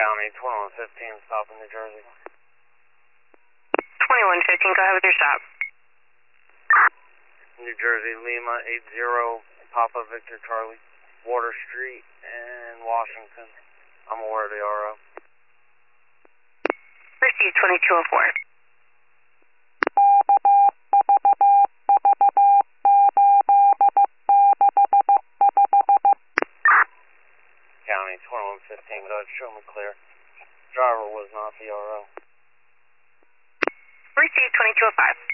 County, 2115, stop in New Jersey. 2115, go ahead with your stop. New Jersey, Lima, 80, Papa Victor Charlie, Water Street, and Washington. I'm aware of the RO. Received 2204. County, 2115, go ahead, show me clear. Driver was not the RO. Received 2205.